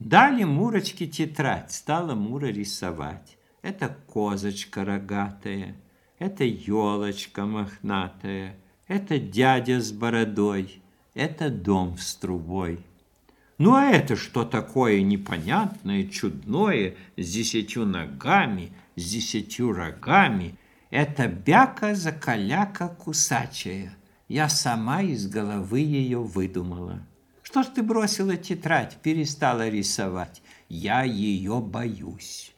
Дали Мурочке тетрадь, стала Мура рисовать. Это козочка рогатая, это елочка мохнатая, это дядя с бородой, это дом с трубой. Ну а это что такое непонятное, чудное, с 10 ногами, с 10 рогами? Это бяка-закаляка кусачая. Я сама из головы ее выдумала. Что ж ты бросила тетрадь, перестала рисовать? Я ее боюсь.